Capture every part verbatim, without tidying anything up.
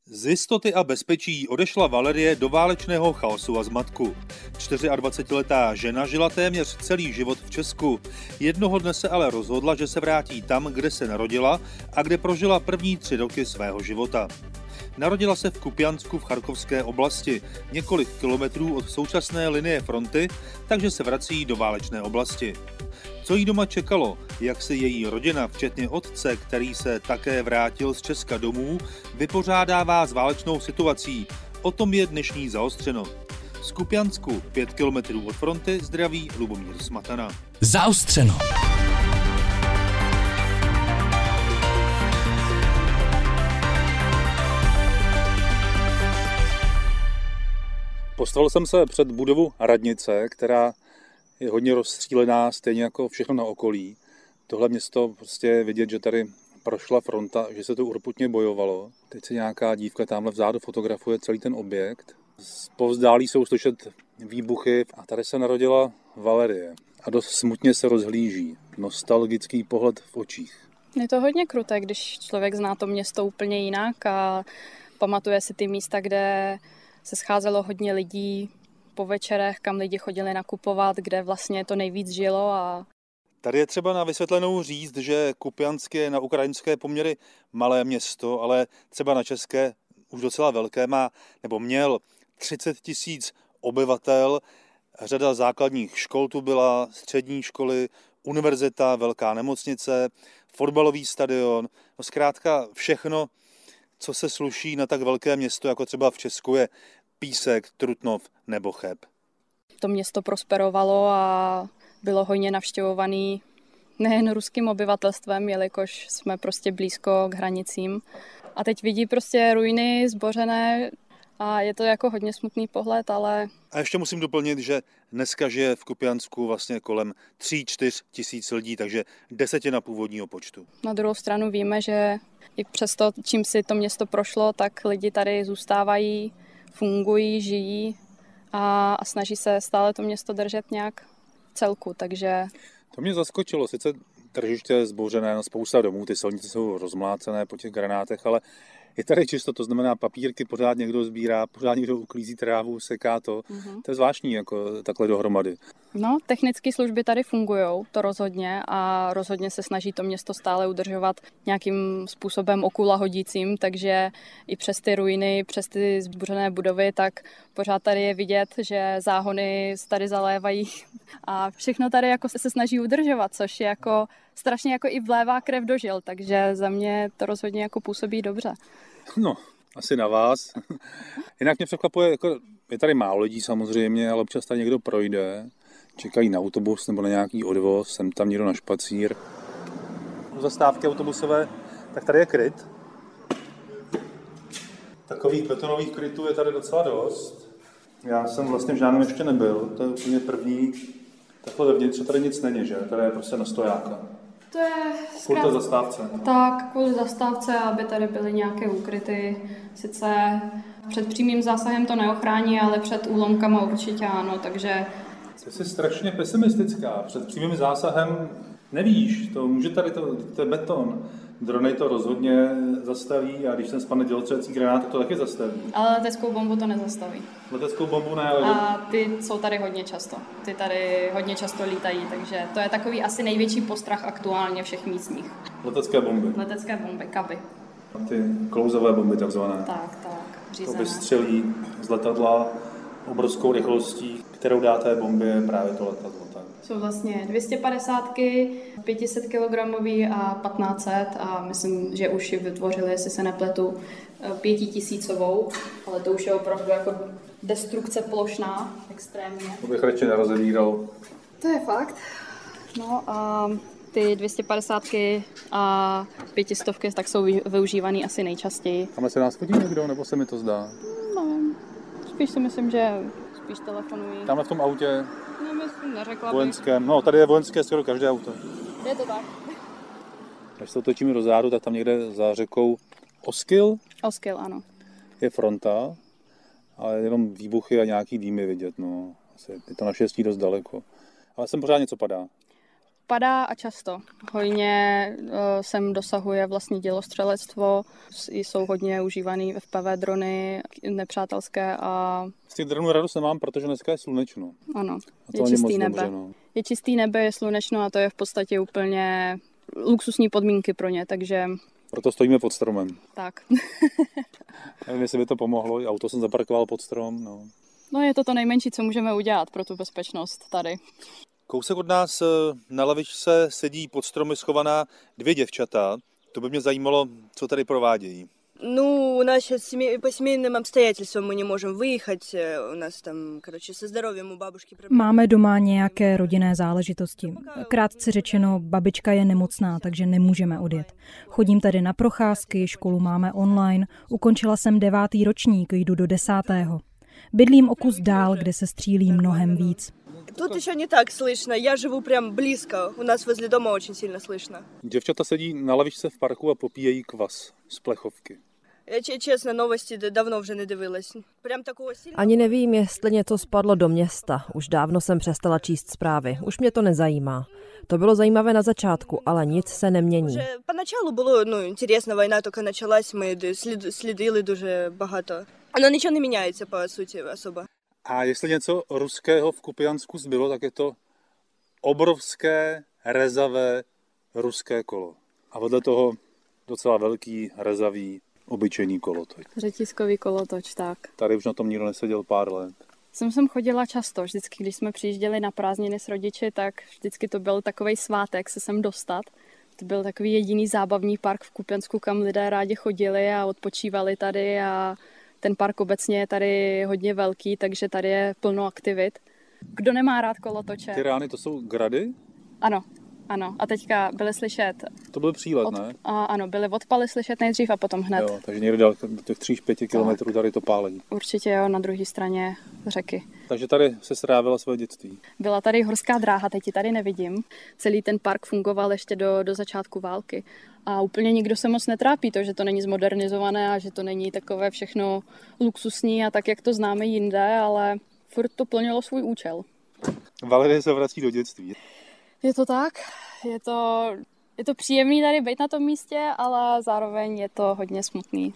Z jistoty a bezpečí odešla Valerie do válečného chaosu a zmatku. dvacetčtyřletá žena žila téměř celý život v Česku. Jednoho dne se ale rozhodla, že se vrátí tam, kde se narodila a kde prožila první tři roky svého života. Narodila se v Kupiansku v Charkovské oblasti, několik kilometrů od současné linie fronty, takže se vrací do válečné oblasti. Co jí doma čekalo, jak si její rodina, včetně otce, který se také vrátil z Česka domů, vypořádává s válečnou situací. O tom je dnešní Zaostřeno. Z Kupiansku, pět kilometrů od fronty, zdraví Lubomír Smatana. Zaostřeno. Postavil jsem se před budovu radnice, která je hodně rozstřílená, stejně jako všechno na okolí. Tohle město prostě je vidět, že tady prošla fronta, že se to urputně bojovalo. Teď se nějaká dívka tamhle vzadu fotografuje celý ten objekt. Povzdálí jsou slyšet výbuchy a tady se narodila Valerie. A dost smutně se rozhlíží. Nostalgický pohled v očích. Je to hodně kruté, když člověk zná to město úplně jinak a pamatuje si ty místa, kde se scházelo hodně lidí po večerech, kam lidi chodili nakupovat, kde vlastně to nejvíc žilo. A tady je třeba na vysvětlenou říct, že Kupiansk je na ukrajinské poměry malé město, ale třeba na české už docela velké, má nebo měl třicet tisíc obyvatel, řada základních škol tu byla, střední školy, univerzita, velká nemocnice, fotbalový stadion, no zkrátka všechno, co se sluší na tak velké město, jako třeba v Česku je Písek, Trutnov nebo Cheb. To město prosperovalo a bylo hojně navštěvované nejen ruským obyvatelstvem, jelikož jsme prostě blízko k hranicím. A teď vidí prostě ruiny zbořené a je to jako hodně smutný pohled, ale... A ještě musím doplnit, že dneska žije v Kupiansku vlastně kolem tři čtyři tisíc lidí, takže desetina původního počtu. Na druhou stranu víme, že i přesto, čím si to město prošlo, tak lidi tady zůstávají, fungují, žijí a, a snaží se stále to město držet nějak v celku, takže... To mě zaskočilo, sice tržiště je zbouřené na spousta domů, ty silnice jsou rozmlácené po těch granátech, ale je tady čisto, to znamená papírky pořád někdo sbírá, pořád někdo uklízí trávu, seká to. Mm-hmm. To je zvláštní, jako takhle dohromady. No, technické služby tady fungujou, to rozhodně a rozhodně se snaží to město stále udržovat nějakým způsobem okula hodícím, takže i přes ty ruiny, přes ty zbuřené budovy, tak pořád tady je vidět, že záhony tady zalévají a všechno tady jako se snaží udržovat, což je jako strašně jako i vlévá krev do žil, takže za mě to rozhodně jako působí dobře. No, asi na vás. Jinak mě překvapuje, jako je tady málo lidí samozřejmě, ale občas tady někdo projde, čekají na autobus nebo na nějaký odvoz, sem tam někdo na špacír. U zastávky autobusové, tak tady je kryt. Takových betonových krytů je tady docela dost. Já jsem vlastně v žádném ještě nebyl, to je úplně první. Takhle vevnitř tady nic není, že? Tady je prostě na stojáka. To je Kvůli té zastávce. Tak, kvůli zastávce, aby tady byly nějaké úkryty. Sice před přímým zásahem to neochrání, ale před úlomkama určitě ano, takže... Ty jsi strašně pesimistická. Před přímým zásahem nevíš, to může tady, to, to je beton. Drony to rozhodně zastaví a když sem spadne dělostřelecí granát, to taky zastaví. Ale leteckou bombu to nezastaví. Leteckou bombu ne, ale... A ty jsou tady hodně často. Ty tady hodně často lítají, takže to je takový asi největší postrach aktuálně všech místních. Letecké bomby. Letecké bomby, kaby. Ty klouzové bomby takzvané. Tak, tak, řízené. To vystřelí z letadla obrovskou rychlostí, kterou dá té bombě právě to letadlo. Tak. Jsou vlastně dvě stě padesát, pět set kilogramový a patnáct set a myslím, že už ji vytvořili, jestli se nepletu, pětitisícovou, ale to už je opravdu jako destrukce plošná, extrémně. To bych radši nerozebíral. To je fakt. No a ty dvě stě padesát a pětistovky tak jsou využívaný asi nejčastěji. Tam se nás fotí někdo, nebo se mi to zdá? No, spíš si myslím, že spíš telefonují. Tamhle v tom autě? No, myslím, neřekla bych. Vojenském. No, tady je vojenské skoro každé auto. Je to tak. Když se otočíme do zádu, tak tam někde za řekou Oskil? Oskil, ano. Je fronta, ale jenom výbuchy a nějaký dýmy vidět, no. Asi je to naštěstí dost daleko. Ale sem pořád něco padá. Padá a často. Hojně uh, sem dosahuje vlastně dělostřelectvo, jsou hodně užívaný F P V drony nepřátelské a... Z těch dronů radost nemám, protože dneska je slunečno. Ano, je čistý nebe. Dobře, no. Je čistý nebe, je slunečno a to je v podstatě úplně luxusní podmínky pro ně, takže... Proto stojíme pod stromem. Tak. Nevím, jestli by to pomohlo, auto jsem zaparkoval pod strom, no. No je to to nejmenší, co můžeme udělat pro tu bezpečnost tady. Kousek od nás na lavičce sedí pod stromy schovaná dvě děvčata. To by mě zajímalo, co tady provádějí. Ну, у нас сейчас семей, по семейным обстоятельствам мы не можем выехать. У нас там, короче, со здоровьем у бабушки проблемы. Máme doma nějaké rodinné záležitosti. Krátce řečeno, babička je nemocná, takže nemůžeme odjet. Chodím tady na procházky, školu máme online, ukončila jsem devátý ročník, jdu do desátého. Bydlím o kus dál, kde se střílí mnohem víc. Тут еще не так слышно. Я живу прям близко. У нас возле дома очень сильно слышно. Děvčata sedí na lavičce v parku a popíjejí kvas z plechovky. Я честно, новости давно уже не дивилась. Прям такого сильного. Ani nevím, jestli něco spadlo do města. Už dávno jsem přestala číst zprávy. Už mě to nezajímá. To bylo zajímavé na začátku, ale nic se nemění. Уже поначалу было, ну, интересно, война только началась, мы слідили дуже багато. Но ничего не меняется, по сути, особо. A jestli něco ruského v Kupiansku zbylo, tak je to obrovské, rezavé ruské kolo. A vedle toho docela velký, rezavý, obyčejný kolotoč. Řetiskový kolotoč, tak. Tady už na tom nikdo neseděl pár let. Jsem sem chodila často, vždycky, když jsme přijížděli na prázdniny s rodiči, tak vždycky to byl takovej svátek se sem dostat. To byl takový jediný zábavní park v Kupiansku, kam lidé rádi chodili a odpočívali tady a ten park obecně je tady hodně velký, takže tady je plno aktivit. Kdo nemá rád kolotoče? Ty rány, to jsou grady? Ano, ano. A teďka byly slyšet... To byl přílet, od, ne? A, ano, byly odpaly slyšet nejdřív a potom hned. Jo, takže někde dál do těch tři až pět kilometrů tady to pálení. Určitě jo, na druhé straně řeky. Takže tady se strávila své dětství. Byla tady horská dráha, teď ji tady nevidím. Celý ten park fungoval ještě do, do začátku války. A úplně nikdo se moc netrápí to, že to není zmodernizované a že to není takové všechno luxusní a tak, jak to známe jinde, ale furt to plnilo svůj účel. Valerie se vrací do dětství. Je to tak, je to, je to příjemný tady být na tom místě, ale zároveň je to hodně smutný.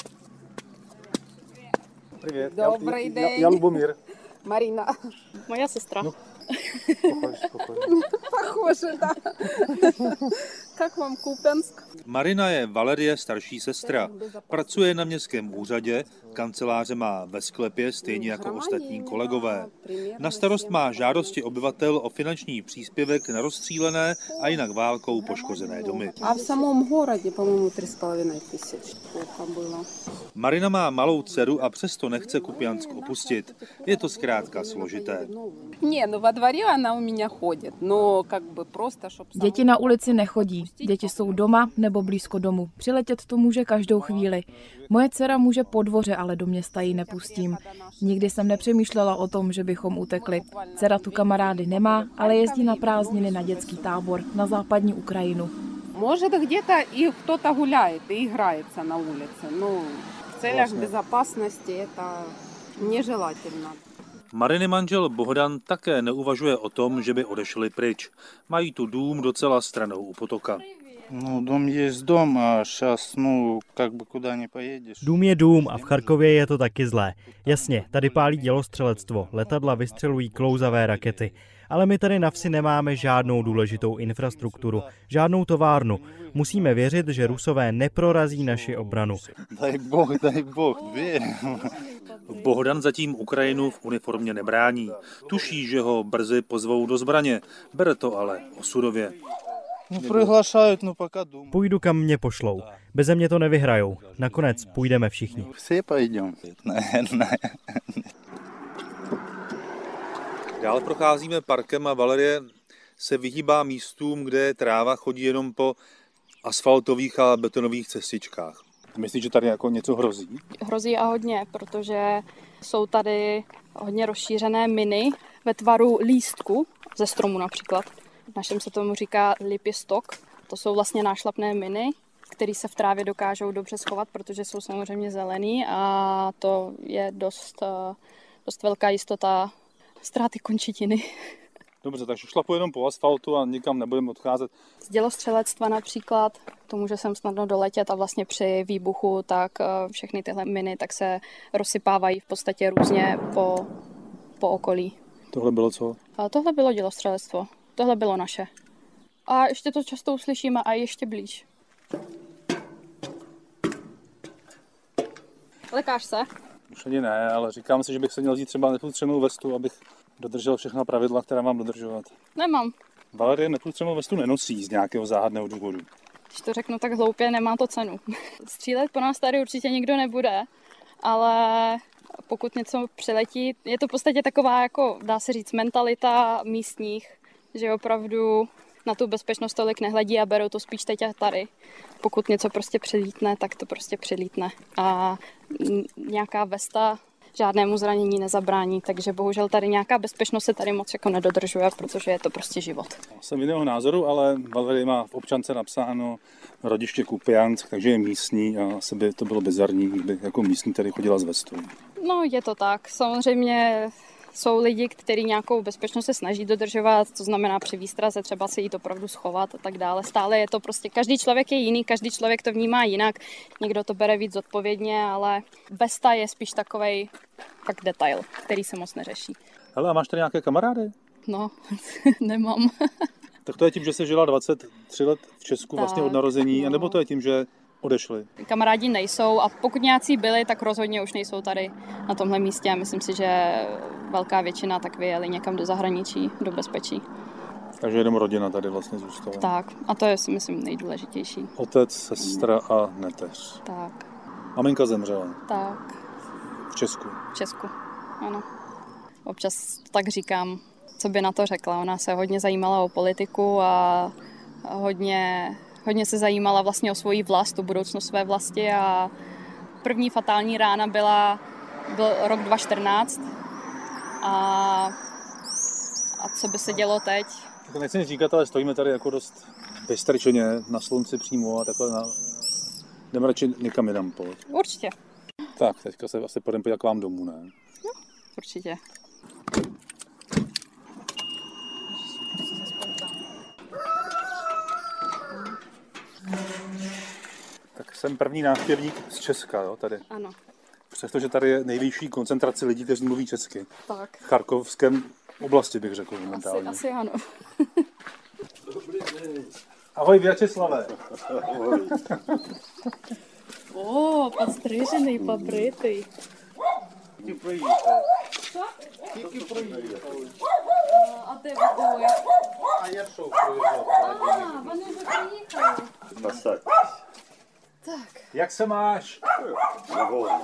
Привет. Добрый я, день. Я, я Любомир. Марина. Moja sestra. No. Pохоже, pохоже. Похоже, да. Как вам Купянск? Marina je Valerie starší sestra. Pracuje na městském úřadě, kanceláře má ve sklepě stejně jako ostatní kolegové. Na starost má žádosti obyvatel o finanční příspěvek na rozstřílené a jinak válkou poškozené domy. А в самом городе, по-моему, три с половиной тысяч. Плохо было. Marina má malou dceru a přesto nechce Kupiansk opustit. Je to zkrátka složité. Не, ну во дворе она у меня ходит, но как бы просто, чтоб... Děti na ulici nechodí. Děti jsou doma nebo blízko domu. Přiletět to může každou chvíli. Moje dcera může po dvoře, ale do města ji nepustím. Nikdy jsem nepřemýšlela o tom, že bychom utekli. Dcera tu kamarády nemá, ale jezdí na prázdniny na dětský tábor na západní Ukrajinu. Может, где-то и кто-то гуляет и играется на улице. Ну, в целях безопасности это нежелательно. Mariny manžel Bohdan také neuvažuje o tom, že by odešli pryč. Mají tu dům docela stranou u potoka. No, dům je dom a šas, no, как бы куда не поедешь. Dům je dům a v Charkově je to taky zlé. Jasně, tady pálí dělostřelectvo, letadla vystřelují klouzavé rakety. Ale my tady na vsi nemáme žádnou důležitou infrastrukturu, žádnou továrnu. Musíme věřit, že Rusové neprorazí naši obranu. Daj boh, daj boh, věř. Bohdan zatím Ukrajinu v uniformě nebrání. Tuší, že ho brzy pozvou do zbraně. Bere to ale osudově. No, přihlašají, no пока думаю. Půjdu, kam mě pošlou. Beze mě to nevyhrajou. Nakonec půjdeme všichni. Vsi pojdeme. Ne, ne. Dál procházíme parkem a Valerie se vyhýbá místům, kde tráva chodí jenom po asfaltových a betonových cestičkách. Myslíš, že tady jako něco hrozí? Hrozí a hodně, protože jsou tady hodně rozšířené miny ve tvaru lístku ze stromu například. V našem se tomu říká lipěstok. To jsou vlastně nášlapné miny, které se v trávě dokážou dobře schovat, protože jsou samozřejmě zelený a to je dost, dost velká jistota ztráty končetiny. Dobře, takže šlapu jenom po asfaltu a nikam nebudeme odcházet. Z dělostřelectva například, to může sem snadno doletět a vlastně při výbuchu tak všechny tyhle miny tak se rozsypávají v podstatě různě po, po okolí. Tohle bylo co? A tohle bylo dělostřelectvo, tohle bylo naše. A ještě to často uslyšíme a ještě blíž. Lekáš se? Už ani ne, ale říkám si, že bych se měl vzít třeba neprůstřelnou vestu, abych dodržel všechna pravidla, která mám dodržovat. Nemám. Valerie neprůstřelnou vestu nenosí z nějakého záhadného důvodu. Když to řeknu tak hloupě, nemá to cenu. Střílet po nás tady určitě nikdo nebude, ale pokud něco přiletí, je to v podstatě taková, jako dá se říct, mentalita místních, že opravdu na tu bezpečnost tolik nehledí a berou to spíš teď a tady. Pokud něco prostě přilítne, tak to prostě přilítne. A nějaká vesta žádnému zranění nezabrání, takže bohužel tady nějaká bezpečnost se tady moc jako nedodržuje, protože je to prostě život. Jsem jiného názoru, ale Valerie má v občance napsáno rodiště Kupiansk, takže je místní a asi by to bylo bizarní, kdyby jako místní tady chodila s vestou. No je to tak, samozřejmě jsou lidi, kteří nějakou bezpečnost se snaží dodržovat, to znamená při výstraze třeba se jít opravdu schovat a tak dále. Stále je to prostě, každý člověk je jiný, každý člověk to vnímá jinak, někdo to bere víc zodpovědně, ale vesta je spíš takovej fakt detail, který se moc neřeší. Hele, a máš tady nějaké kamarády? No, nemám. Tak to je tím, že jsi žila dvacet tři let v Česku tak, vlastně od narození, no. Anebo to je tím, že odešli? Kamarádi nejsou a pokud nějací byli, tak rozhodně už nejsou tady na tomhle místě. Myslím si, že velká většina tak vyjeli někam do zahraničí, do bezpečí. Takže jenom rodina tady vlastně zůstala. Tak, a to je si myslím nejdůležitější. Otec, sestra a neteř. Tak. Maminka zemřela. Tak. V Česku. V Česku, ano. Občas tak říkám, co by na to řekla. Ona se hodně zajímala o politiku a hodně... Hodně se zajímala vlastně o svoji vlast, o budoucnost své vlasti a první fatální rána byla, byl rok dva tisíce čtrnáct a, a co by se dělo teď? To nechci nic říkat, ale stojíme tady jako dost vystrčeně na slunci přímo a takhle na... jdeme radši někam jinam pojď. Určitě. Tak, teďka se asi půjdeme podívat k vám domů, ne? No, určitě. Tak jsem první návštěvník z Česka, jo, tady. Ano. Přestože tady je nejvyšší koncentrace lidí, kteří mluví česky. Tak. V charkovském oblasti bych řekl momentálně. Asi, asi ano. Dobrý den. Ahoj, Vyacheslave. Ahoj. О, подстрижений, побритий. Тільки приїхав. Що? Тільки приїхав. А де ви були? А я що приїжджав? А, вони вже приїхали. Посадьтесь. Так. Jak se máš? Голодно.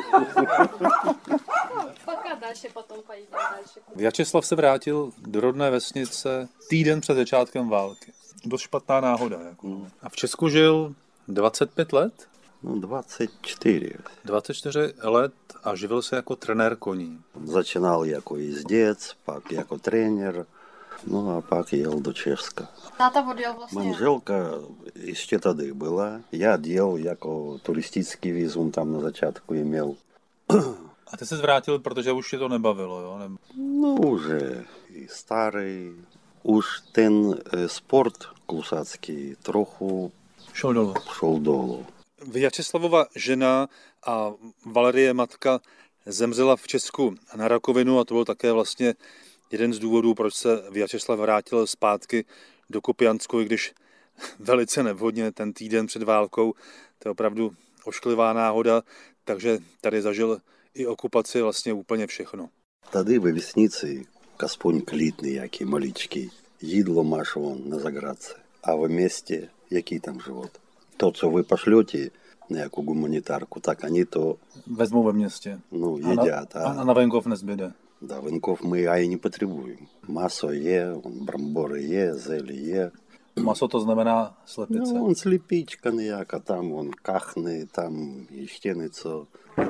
Пока дальше, потом поедем дальше. Vyacheslav se vrátil do rodné vesnice týden před začátkem války. Dost špatná náhoda. Jako. A v Česku žil dvacet pět let? No двадцять чотири. dvacet čtyři let a živil se jako trenér koní. Začínal jako jezdec, pak jako trenér, no a pak jel do Česka. Táta odjel vlastně. Manželka ještě tady byla. Já jel jako turistický vízum, tam na začátku měl. A ty se vrátil, protože už tě to nebavilo, jo? Ne... No už je starý. Už ten sport klusácký trochu šel dolů. Šel dolů. Vyačeslavova žena a Valerie matka zemřela v Česku na rakovinu a to byl také vlastně jeden z důvodů, proč se Vyačeslav vrátil zpátky do Kupiansku, i když velice nevhodně ten týden před válkou. To je opravdu ošklivá náhoda, takže tady zažil i okupaci vlastně úplně všechno. Tady ve vesnici aspoň klidný, jaký maličký. Jídlo máš von na заградce. А в месте, який там живот? То, co vy pošlete nějakou humanitárku, tak ani to... Vezmou ve městě. No, jedят. A na, a na venkov nezbyde. Да, venkov my aj nepotřebujeme. Maso je, brambory je, zeli je. Maso to znamená slepice. No, on slepička nějaká, tam on kachny, tam ještě něco.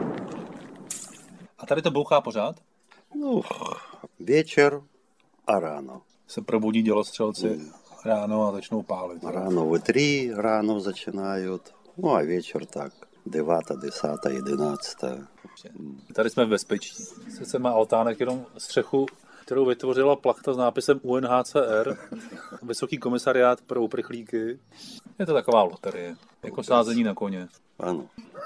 A tady to bouchá pořád? No, večer a ráno. Se probudí dělostřelci mm. ráno a začnou pálit. Ráno ve tři ráno začínají, no a večer tak, devátá, desátá, jedenáctá. Tady jsme v bezpečí. Sice má altánek jenom střechu, kterou vytvořila plachta s nápisem U N H C R, Vysoký komisariát pro uprchlíky. Je to taková loterie, jako sázení na koně. Ano.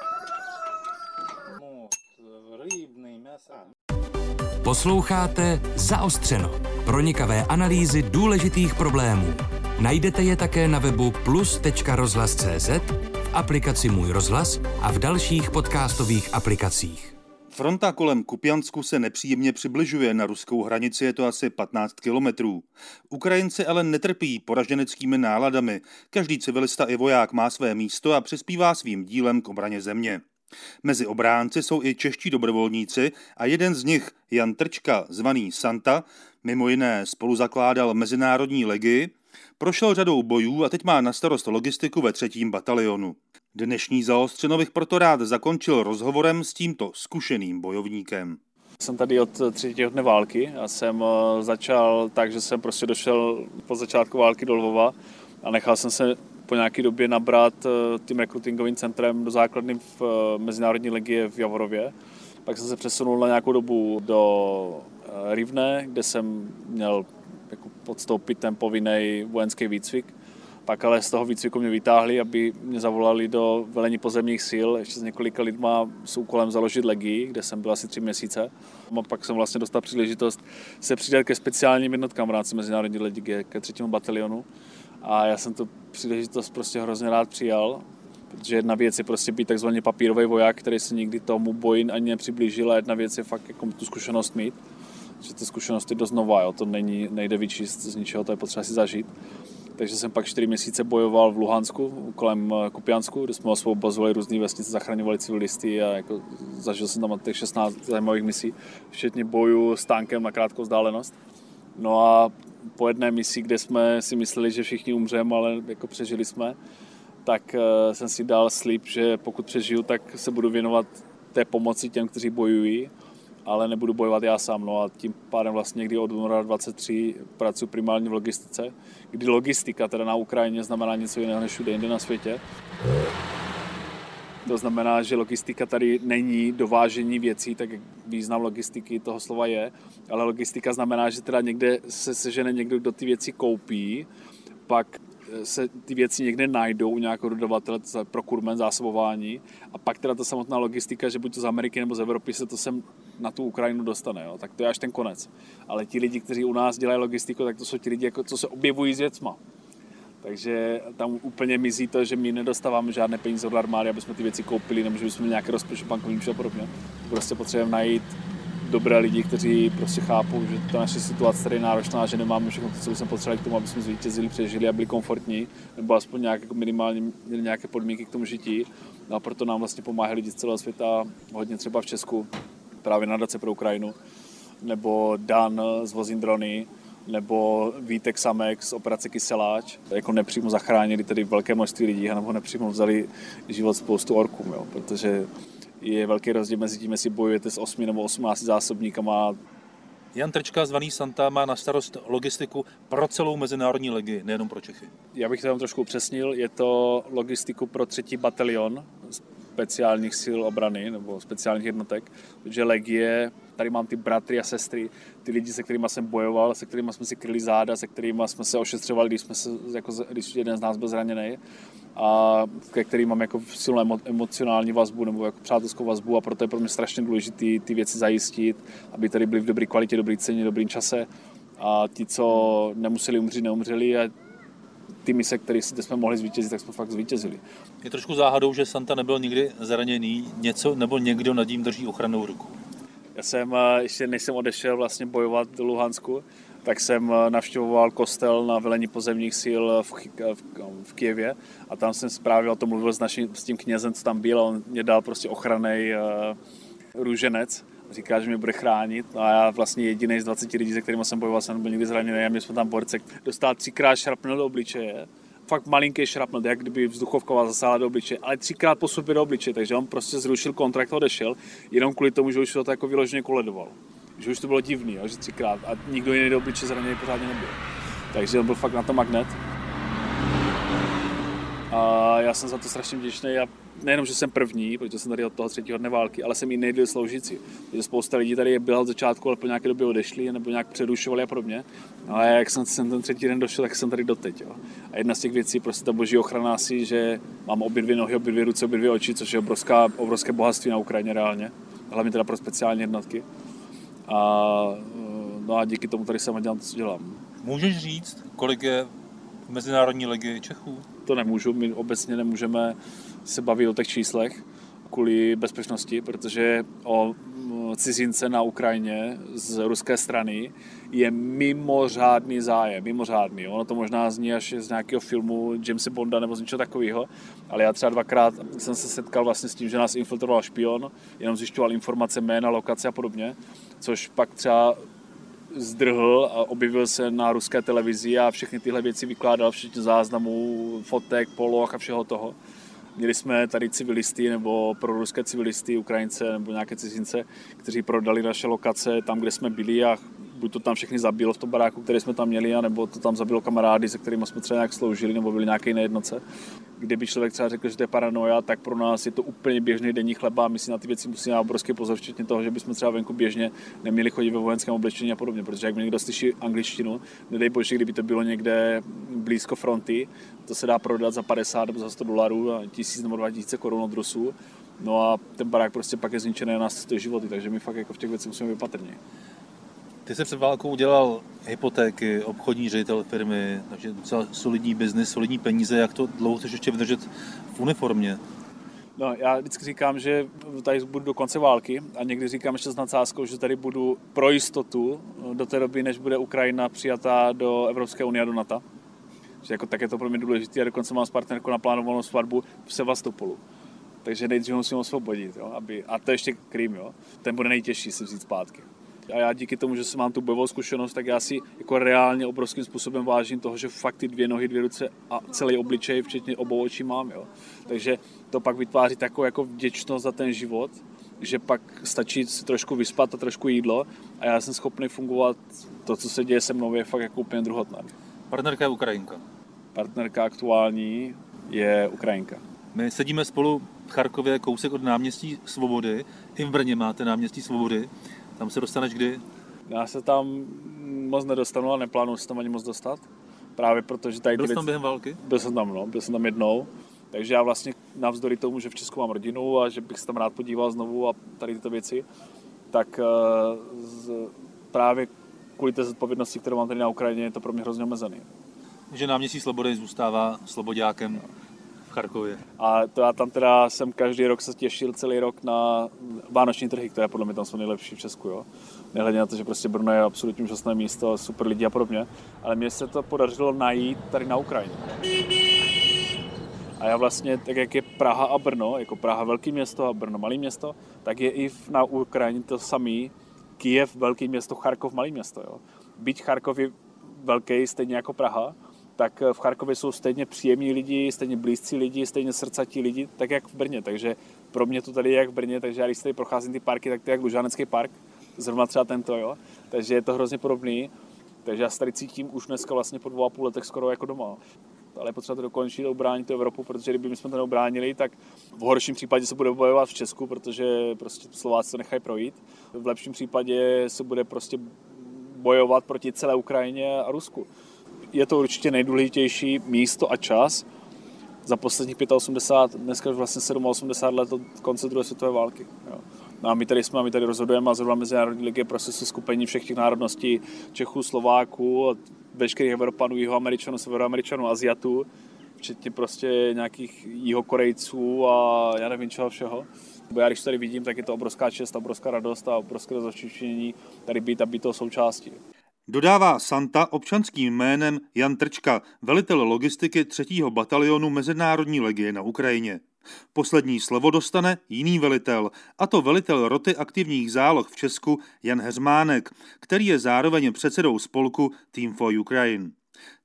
Posloucháte Zaostřeno. Pronikavé analýzy důležitých problémů. Najdete je také na webu plus tečka rozhlas tečka cé zet, v aplikaci Můj rozhlas a v dalších podcastových aplikacích. Fronta kolem Kupjansku se nepříjemně přibližuje, na ruskou hranici je to asi patnáct kilometrů. Ukrajinci ale netrpí poraženeckými náladami. Každý civilista i voják má své místo a přispívá svým dílem k obraně země. Mezi obránci jsou i čeští dobrovolníci a jeden z nich, Jan Trčka, zvaný Santa, mimo jiné spoluzakládal Mezinárodní legii, prošel řadou bojů a teď má na starost logistiku ve třetím batalionu. Dnešní Zaostřeno bych proto rád zakončil rozhovorem s tímto zkušeným bojovníkem. Jsem tady od třetího dne války. Já jsem začal tak, že jsem prostě došel po začátku války do Lvova a nechal jsem se po nějaké době nabrat tím rekrutingovým centrem do základny v Mezinárodní legie v Javorově. Pak jsem se přesunul na nějakou dobu do Rivne, kde jsem měl jako podstoupit ten povinný vojenský výcvik. Pak ale z toho výcviku mě vytáhli, aby mě zavolali do velení pozemních sil, ještě s několika lidma s úkolem založit legii, kde jsem byl asi tři měsíce. A pak jsem vlastně dostal příležitost se přidat ke speciálním jednotkám v rámci Mezinárodní legie, ke třetímu batalionu. A já jsem tu příležitost prostě hrozně rád přijal, protože jedna věc je prostě být takzvaný papírový voják, který se nikdy tomu boji ani nepřiblížil, a jedna věc je fakt jako tu zkušenost mít, že ta zkušenost je dost nová, jo? To není, nejde vyčíst z ničeho, to je potřeba si zažít. Takže jsem pak čtyři měsíce bojoval v Luhansku, kolem Kupjansku, kde jsme osvobozovali různé vesnice, zachraňovali civilisty a jako zažil jsem tam těch šestnáct zajímavých misí, včetně bojů s tankem na krátkou vzdálenost. No a po jedné misi, kde jsme si mysleli, že všichni umřeme, ale jako přežili jsme, tak jsem si dal slib, že pokud přežiju, tak se budu věnovat té pomoci těm, kteří bojují, ale nebudu bojovat já sám. No a tím pádem vlastně někdy od února dvacet tři pracuji primárně v logistice, kdy logistika teda na Ukrajině znamená něco jiného než všude jinde na světě. To znamená, že logistika tady není dovážení věcí, tak jak význam logistiky toho slova je, ale logistika znamená, že teda někde se sežene někdo, kdo ty věci koupí, pak se ty věci někde najdou u nějakého dodavatele, to je procurement, zásobování, a pak teda ta samotná logistika, že buď to z Ameriky nebo z Evropy se to sem na tu Ukrajinu dostane, jo, tak to je až ten konec. Ale ti lidi, kteří u nás dělají logistiku, tak to jsou ti lidi, jako, co se objevují s věcma. Takže tam úplně mizí to, že my nedostáváme žádné peníze od armády, aby jsme ty věci koupili, nebo že bychom měli nějaké rozpočty bankovní a podobně. Prostě potřebujeme najít dobré lidi, kteří prostě chápou, že ta naše situace tady je náročná, že nemáme všechno to, co bychom potřebovali k tomu, aby jsme zvítězili, přežili a byli komfortní, nebo aspoň nějak, jako minimálně měli nějaké podmínky k tomu žití. No a proto nám vlastně pomáhají lidi z celého světa, hodně třeba v Česku, právě Nadace pro Ukrajinu, nebo Dan z Vozím drony, nebo Vítek Samek z operace Kyseláč. Jako nepřímo zachránili tedy velké množství lidí, nebo nepřímo vzali život spoustu orkům, jo, protože je velký rozdíl mezi tím, jestli bojujete s osmi nebo osmnácti zásobníkama. Jan Trčka, zvaný Santa, má na starost logistiku pro celou Mezinárodní legii, nejenom pro Čechy. Já bych to tam trošku upřesnil, je to logistiku pro třetí batalion speciálních sil obrany nebo speciálních jednotek, protože legie, tady mám ty bratry a sestry, ty lidi, se kterými jsem bojoval, se kterými jsme si kryli záda, se kterými jsme se ošetřovali, když, jsme se, jako, když jeden z nás byl zraněný, a ke kterým mám jako silnou emocionální vazbu nebo jako přátelskou vazbu, a proto je pro mě strašně důležité ty věci zajistit, aby tady byly v dobré kvalitě, dobré ceně, dobrým čase, a ti, co nemuseli umřít, neumřeli, a ty mise, které jsme mohli zvítězit, tak jsme fakt zvítězili. Je trošku záhadou, že Santa nebyl nikdy zraněný, něco nebo někdo nad ním drží ochrannou ruku. Já jsem, ještě než jsem odešel vlastně bojovat do Luhansku, tak jsem navštěvoval kostel na velení pozemních sil v, v, v Kyjevě, a tam jsem právě o tom mluvil s, naším, s tím knězem, co tam byl, a on mě dal prostě ochranný uh, růženec. Říká, že mě bude chránit, a já vlastně jediný z dvaceti lidí, se kterými jsem bojoval, jsem byl nikdy zraněný, a mě jsme tam borce. Dostal třikrát šrapnel do obličeje, fakt malinký šrapnel, jak kdyby vzduchovka zasáhla do obličeje, ale třikrát po sobě do obličeje, takže on prostě zrušil kontrakt a odešel, jenom kvůli tomu, že už to jako vyloženě koledoval. Že už to bylo divný, jo, že třikrát, a nikdo jiný do obličeje zraněný pořádně nebyl. Takže on byl fakt na to magnet. A já jsem za to strašně vděčný, a nejenom, že jsem první, protože jsem tady od toho třetího dne války, ale jsem i nejdýl sloužící. Takže spousta lidí tady byla od začátku, ale po nějaké době odešli nebo nějak přerušovali a podobně. No a jak jsem, jsem ten třetí den došel, tak jsem tady doteď. Jo. A jedna z těch věcí, prostě ta boží ochrana asi, že mám obě dvě nohy, obě dvě ruce, obě dvě oči, což je obrovská, obrovské bohatství na Ukrajině reálně. Hlavně teda pro speciální jednotky. A, no a díky tomu tady jsem a dělám to, co dělám. Můžeš říct, kolik je v Mezinárodní ligy Čechů? To nemůžu, my obecně nemůžeme se bavit o těch číslech kvůli bezpečnosti, protože o cizince na Ukrajině z ruské strany je mimořádný zájem, mimořádný. Ono to možná zní až z nějakého filmu Jamesa Bonda nebo z něčeho takového, ale já třeba dvakrát jsem se setkal vlastně s tím, že nás infiltroval špion, jenom zjišťoval informace, jména, lokace a podobně, což pak třeba zdrhl a objevil se na ruské televizi a všechny tyhle věci vykládal, včetně záznamů, fotek, poloh a všeho toho. Měli jsme tady civilisty nebo proruské civilisty, Ukrajince nebo nějaké cizince, kteří prodali naše lokace tam, kde jsme byli a buď to tam všechny zabilo v tom baráku, který jsme tam měli, nebo to tam zabilo kamarády, se kterými jsme třeba nějak sloužili nebo byli nějaké jiné jednotce. Kdyby člověk třeba řekl, že to je paranoia, tak pro nás je to úplně běžný denní chleba a my si na ty věci musíme obrovský pozor, včetně toho, že bychom třeba venku běžně neměli chodit ve vojenském oblečení a podobně, protože jak někdo slyší angličtinu, nedej bože, kdyby to bylo někde blízko fronty, to se dá prodat za padesát nebo za sto dolarů, tisíc nebo dva tisíce korun od Rusů. No a ten barák prostě pak je zničený a nás stojí životy, takže my fakt jako v těch věcech musíme být patrní. Ty jsi před válkou udělal hypotéky, obchodní ředitel firmy, takže docela solidní biznis, solidní peníze. Jak to dlouho chceš ještě vydržet v uniformě? No, já vždycky říkám, že tady budu do konce války a někdy říkám ještě s nadsázkou, že tady budu pro jistotu do té doby, než bude Ukrajina přijatá do Evropské unie a do NATO. Že jako tak je to pro mě důležité a dokonce mám s partnerkou naplánovanou svatbu v Sevastopolu. Takže nejdřív musím osvobodit, jo, aby, a to ještě Krym, jo. Ten bude nejtěžší si vzít zpátky. A já díky tomu, že jsem mám tu bojovou zkušenost, tak já si jako reálně obrovským způsobem vážím toho, že fakt ty dvě nohy, dvě ruce a celý obličej, včetně obou očí mám. Jo. Takže to pak vytváří takovou jako vděčnost za ten život, že pak stačí si trošku vyspat a trošku jídlo a já jsem schopný fungovat. To, co se děje se mnou, je fakt jako úplně druhotné. Partnerka je Ukrajinka. Partnerka aktuální je Ukrajinka. My sedíme spolu v Charkově, kousek od náměstí Svobody. I v Brně máte náměstí Svobody. Tam se dostaneš kdy? Já se tam moc nedostanu a neplánuji se tam ani moc dostat. Právě protože tady... Byl jsi tam během války? Byl jsem tam, no. Byl jsem tam jednou. Takže já vlastně navzdory tomu, že v Česku mám rodinu a že bych se tam rád podíval znovu a tady tyto věci, tak z, právě kvůli té zodpovědnosti, kterou mám tady na Ukrajině, je to pro mě hrozně omezený. Že náměstí Slobody zůstává sloboďákem v Charkově. A to já tam teda jsem každý rok se těšil celý rok na vánoční trhy, které podle mě tam jsou nejlepší v Česku. Jo. Nehledě na to, že prostě Brno je absolutně úžasné místo, super lidi a podobně. Ale mně se to podařilo najít tady na Ukrajině. A já vlastně, tak jak je Praha a Brno, jako Praha velké město a Brno malé město, tak je i na Ukrajině to samý. Kyjev velké město, Charkov malé město. Jo. Byť Charkov je velký, stejně jako Praha, tak v Charkově jsou stejně příjemní lidi, stejně blízcí lidi, stejně srdcatí lidi, tak jak v Brně. Takže pro mě to tady je jak v Brně, takže já když tady procházím ty parky, tak to je jak Lužánecký park, zrovna třeba tento, jo. Takže je to hrozně podobný. Takže já se tady cítím už dneska vlastně po dvou a půl letech skoro jako doma. Ale je potřeba to dokončit a ubránit tu Evropu, protože kdyby jsme to neubránili, tak v horším případě se bude bojovat v Česku, protože prostě Slováci to nechají projít. V lepším případě se bude prostě bojovat proti celé Ukrajině a Rusku. Je to určitě nejdůležitější místo a čas za posledních osmdesát pět, dneska už vlastně osmdesát sedm let od konce druhé světové války. Jo. No a my tady jsme, my tady rozhodujeme a zrovna Mezinárodní ligy prostě jsou skupení všech těch národností, Čechů, Slováků, veškerých Evropanů, Jihoameričanů, Severoameričanů, Aziatů, včetně prostě nějakých Jihokorejců a já nevím čeho všeho. Bo já když tady vidím, tak je to obrovská čest, obrovská radost a obrovské rozčištění tady být a být toho součástí. Dodává Santa občanským jménem Jan Trčka, velitel logistiky třetího batalionu Mezinárodní legie na Ukrajině. Poslední slovo dostane jiný velitel, a to velitel roty aktivních záloh v Česku Jan Heřmánek, který je zároveň předsedou spolku Team for Ukraine.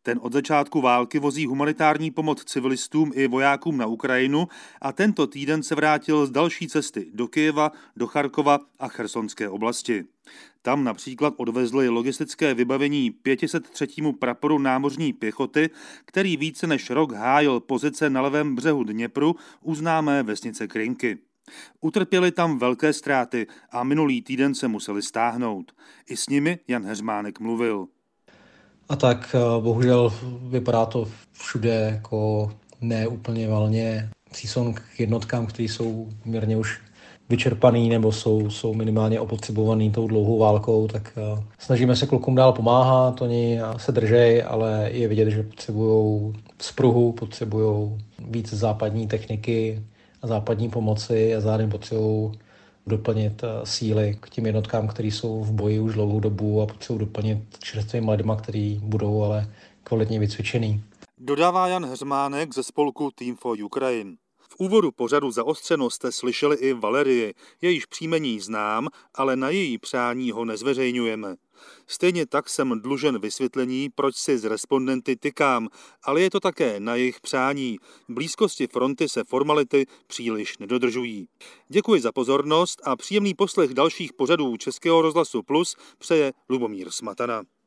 Ten od začátku války vozí humanitární pomoc civilistům i vojákům na Ukrajinu a tento týden se vrátil z další cesty do Kyjeva, do Charkova a Chersonské oblasti. Tam například odvezli logistické vybavení pět set třetímu praporu námořní pěchoty, který více než rok hájil pozice na levém břehu Dněpru u známé vesnice Krynky. Utrpěli tam velké ztráty a minulý týden se museli stáhnout. I s nimi Jan Heřmánek mluvil. A tak bohužel vypadá to všude jako neúplně valně. Jsou k jednotkám, které jsou mírně už vyčerpaný nebo jsou, jsou minimálně opotřebovaný tou dlouhou válkou, tak snažíme se klukům dál pomáhat, oni se držej, ale je vidět, že potřebují spruhu, potřebují víc západní techniky a západní pomoci a zároveň potřebují doplnit síly k těm jednotkám, které jsou v boji už dlouhou dobu a potřebují doplnit čerstvými lidma, který budou ale kvalitně vycvičený. Dodává Jan Heřmánek ze spolku Team for Ukraine. V úvodu pořadu Zaostřeno jste slyšeli i Valerii, jejíž příjmení znám, ale na její přání ho nezveřejňujeme. Stejně tak jsem dlužen vysvětlení, proč si z respondenty tykám, ale je to také na jejich přání. V blízkosti fronty se formality příliš nedodržují. Děkuji za pozornost a příjemný poslech dalších pořadů Českého rozhlasu Plus přeje Lubomír Smatana.